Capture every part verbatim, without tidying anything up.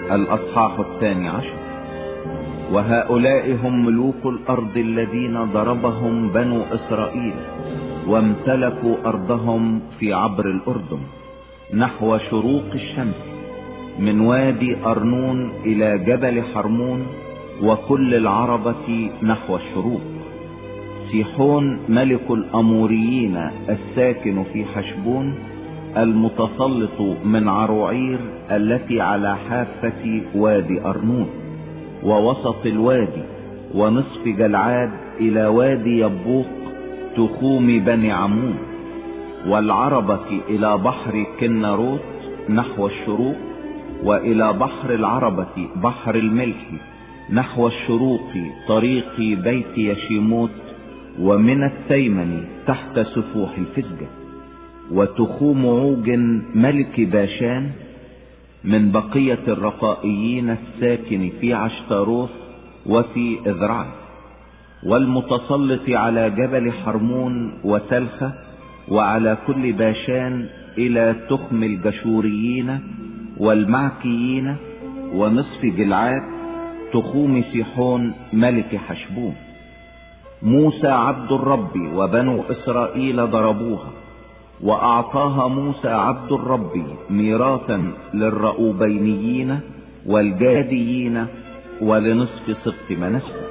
الأصحاح الثاني عشر. وهؤلاء هم ملوك الأرض الذين ضربهم بنو إسرائيل وامتلكوا أرضهم في عبر الأردن نحو شروق الشمس، من وادي أرنون إلى جبل حرمون وكل العربة نحو الشروق. سيحون ملك الأموريين الساكن في حشبون، المتسلط من عروعير التي على حافة وادي أرنون ووسط الوادي ونصف جلعاد إلى وادي يبوق تخوم بني عمون، والعربة إلى بحر كناروت نحو الشروق، وإلى بحر العربة بحر الملح نحو الشروق طريق بيت يشيموت، ومن التيمن تحت سفوح الفسجة. وتخوم عوج ملك باشان من بقية الرقائيين الساكن في عشتروث وفي إذرعي، والمتسلط على جبل حرمون وتلخة وعلى كل باشان إلى تخم الجشوريين والمعكيين ونصف جلعاد تخوم سيحون ملك حشبون. موسى عبد الرب وبنو إسرائيل ضربوها، وأعطاها موسى عبد الرب ميراثا للرؤوبينيين والجاديين ولنصف سبط منسى.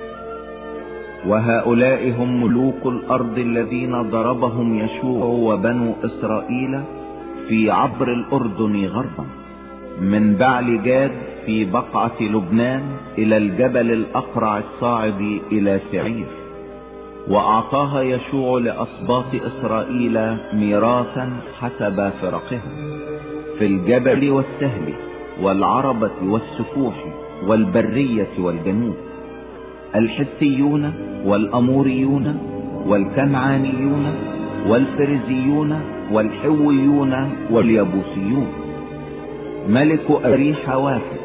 وهؤلاء هم ملوك الأرض الذين ضربهم يشوع وبنو إسرائيل في عبر الأردن غربا، من بعل جاد في بقعة لبنان إلى الجبل الأقرع الصاعد إلى سعير. وأعطاها يشوع لأسباط إسرائيل ميراثا حسب فرقها في الجبل والسهل والعربة والسفوح والبرية والجنوب، الحثيون والأموريون والكنعانيون والفرزيون والحويون واليبوسيون. ملك أريح واحد،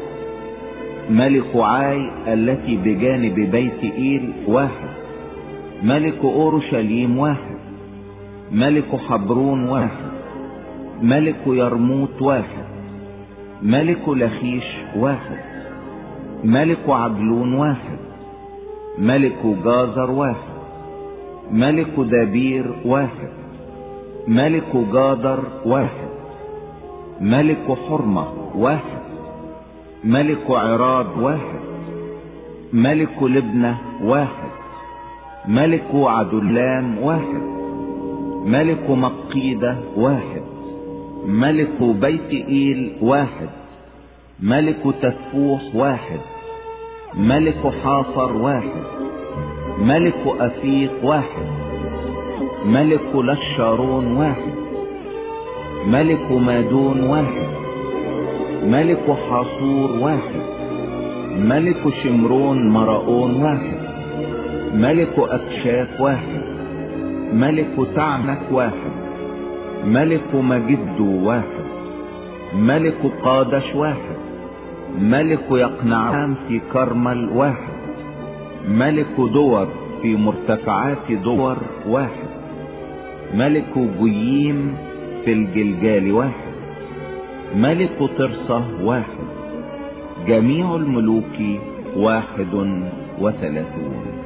ملك عاي التي بجانب بيت إيل واحد، ملك أورشليم واحد، ملك حبرون واحد، ملك يرموت واحد، ملك لخيش واحد، ملك عجلون واحد، ملك جازر واحد، ملك دابير واحد، ملك جادر واحد، ملك حرمة واحد، ملك عراد واحد، ملك لبنة واحد، ملك عدلام واحد، ملك مقيدة واحد، ملك بيت إيل واحد، ملك تفوح واحد، ملك حافر واحد، ملك أفيق واحد، ملك لشارون واحد، ملك مادون واحد، ملك حاصور واحد، ملك شمرون مرأون واحد، ملك أكشاف واحد، ملك تعنك واحد، ملك مجدو واحد، ملك قادش واحد، ملك يقنعام في كرمل واحد، ملك دور في مرتفعات دور واحد، ملك جييم في الجلجال واحد، ملك ترصة واحد. جميع الملوك واحد وثلاثون.